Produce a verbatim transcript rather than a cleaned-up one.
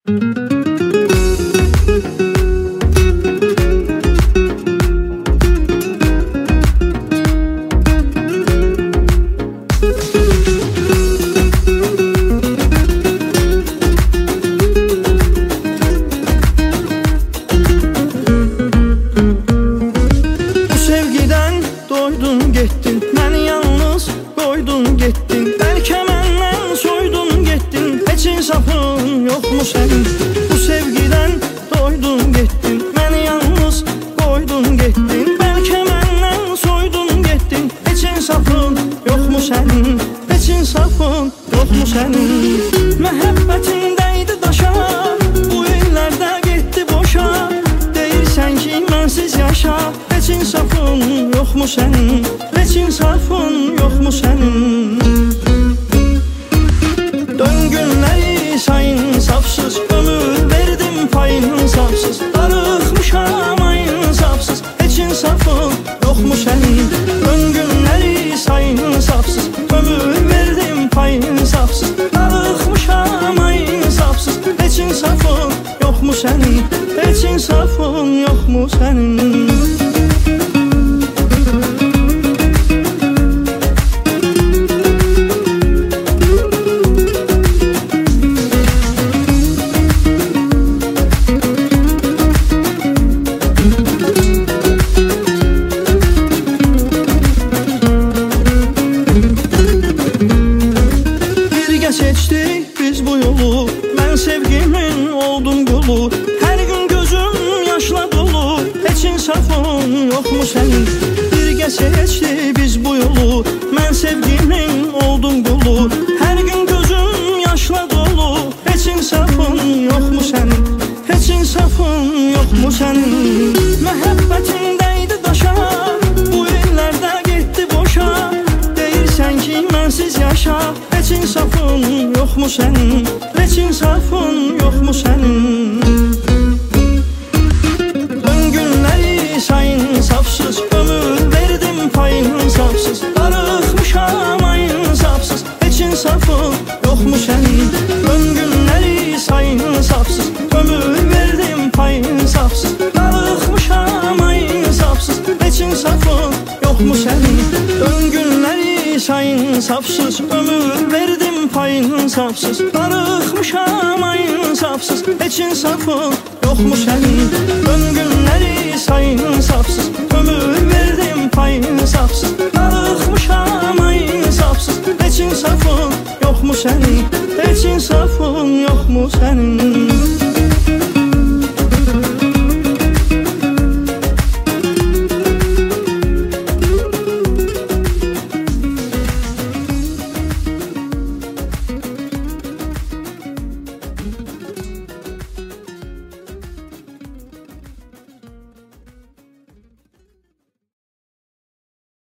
Doydun getdin, məni yalnız qoydun getdin. Bəlkə məndən soydun getdin, heç insafın yoxmu sənin? Bu sevgidən doydun getdin, məni yalnız qoydun getdin. Bəlkə məndən soydun getdin, heç insafın yoxmu sənin? Heç insafın yoxmu sənin? Məhəbbətin dəydi daşa, bu illərdə getdi boşa. Deyirsən ki, mənsiz yaşa, heç insafın yoxmu sənin? Heç insafın yoxmu sənin? Dön günləri sayın safsız, ömür verdim payın safsız. Darıxmışam ayın safsız, heç insafın yoxmu sənin? Dön günləri sayın safsız, ömür verdim payın safsız. Darıxmışam ayın safsız, heç insafın yoxmu sənin? Heç insafın yoxmu sənin? Seçtik biz bu yolu, mən sevgimin oldum qulu. Hər gün gözüm yaşla dolu, heç insafın yoxmu sənin? Birgə seçdik biz bu yolu, mən sevgimin oldum qulu. Hər gün gözüm yaşla dolu, heç insafın yoxmu sənin? Heç insafın yoxmu sənin? Məhəbbətin dəydi daşa, bu illərdə getdi boşa. Deyirsən ki, mənsiz yaşa, heç insafın yoxmu sənin? Heç insafın yoxmu sənin? Dön günləri sayın safsız, ömür verdim payın safsız. Darıxmışam ayın safsız, heç insafın yoxmu sənin? Dön günləri sayın safsız, ömür verdim payın safsız. Darıxmışam ayın safsız, heç insafın yoxmu sənin? Dön günləri sayın safsız, ömür verdim payın safsız. Darıxmışam ayın safsız, heç insafın yoxmu sənin? Dön günləri sayın safsız, ömür verdim payın safsız. Darıxmışam ayın safsız, heç insafın yoxmu sənin? Heç insafın yoxmu sənin?